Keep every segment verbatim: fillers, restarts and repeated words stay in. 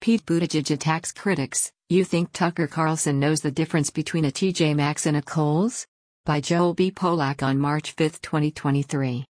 Pete Buttigieg attacks critics. You think Tucker Carlson knows the difference between a T J Maxx and a Kohl's? By Joel B. Polak on March fifth, twenty twenty-three.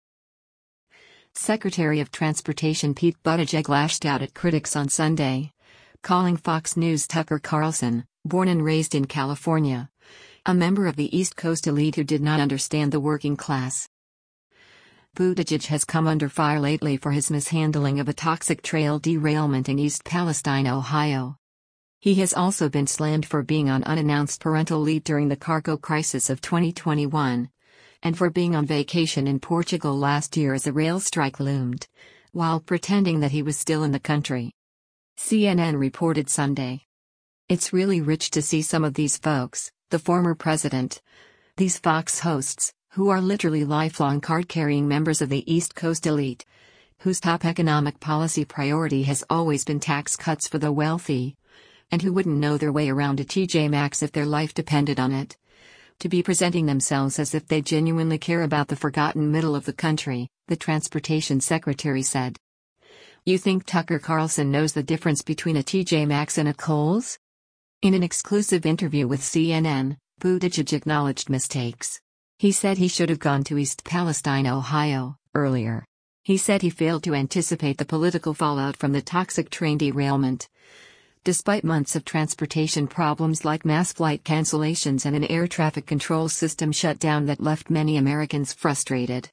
Secretary of Transportation Pete Buttigieg lashed out at critics on Sunday, calling Fox News Tucker Carlson, born and raised in California, a member of the East Coast elite who did not understand the working class. Buttigieg has come under fire lately for his mishandling of a toxic trail derailment in East Palestine, Ohio. He has also been slammed for being on unannounced parental leave during the cargo crisis of twenty twenty-one, and for being on vacation in Portugal last year as a rail strike loomed, while pretending that he was still in the country. C N N reported Sunday. It's really rich to see some of these folks, the former president, these Fox hosts, who are literally lifelong card-carrying members of the East Coast elite, whose top economic policy priority has always been tax cuts for the wealthy, and who wouldn't know their way around a T J Maxx if their life depended on it, to be presenting themselves as if they genuinely care about the forgotten middle of the country, the transportation secretary said. You think Tucker Carlson knows the difference between a T J Maxx and a Kohl's? In an exclusive interview with C N N, Buttigieg acknowledged mistakes. He said he should have gone to East Palestine, Ohio, earlier. He said he failed to anticipate the political fallout from the toxic train derailment. Despite months of transportation problems like mass flight cancellations and an air traffic control system shutdown that left many Americans frustrated.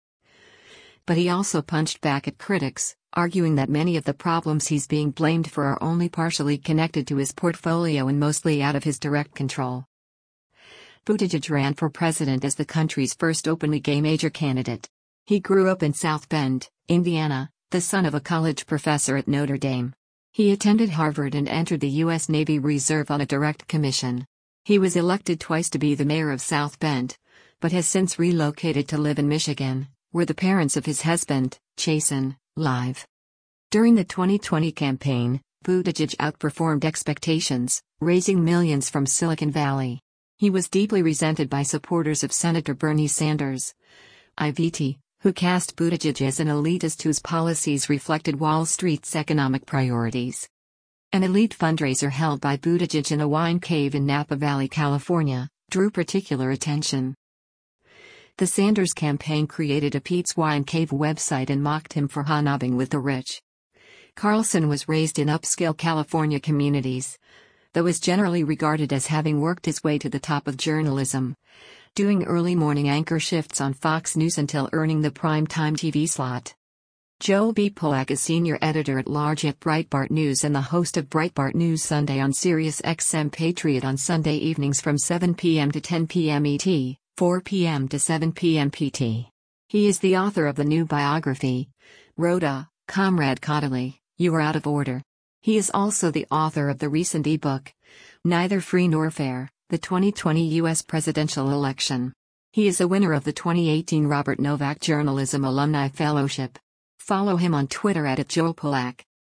But he also punched back at critics, arguing that many of the problems he's being blamed for are only partially connected to his portfolio and mostly out of his direct control. Buttigieg ran for president as the country's first openly gay major candidate. He grew up in South Bend, Indiana, the son of a college professor at Notre Dame. He attended Harvard and entered the U S Navy Reserve on a direct commission. He was elected twice to be the mayor of South Bend, but has since relocated to live in Michigan, where the parents of his husband, Chasen, live. During the twenty twenty campaign, Buttigieg outperformed expectations, raising millions from Silicon Valley. He was deeply resented by supporters of Senator Bernie Sanders, I V T, who cast Buttigieg as an elitist whose policies reflected Wall Street's economic priorities. An elite fundraiser held by Buttigieg in a wine cave in Napa Valley, California, drew particular attention. The Sanders campaign created a Pete's Wine Cave website and mocked him for hobnobbing with the rich. Carlson was raised in upscale California communities, though is generally regarded as having worked his way to the top of journalism, doing early morning anchor shifts on Fox News until earning the primetime T V slot. Joel B. Polak is senior editor-at-large at Breitbart News and the host of Breitbart News Sunday on Sirius X M Patriot on Sunday evenings from seven p m to ten p m E T, four p m to seven p m P T. He is the author of the new biography, Rhoda, Comrade Caudalie, You Are Out of Order. He is also the author of the recent ebook, Neither Free Nor Fair, the twenty twenty U S presidential election. He is a winner of the twenty eighteen Robert Novak Journalism Alumni Fellowship. Follow him on Twitter at Joel Polak.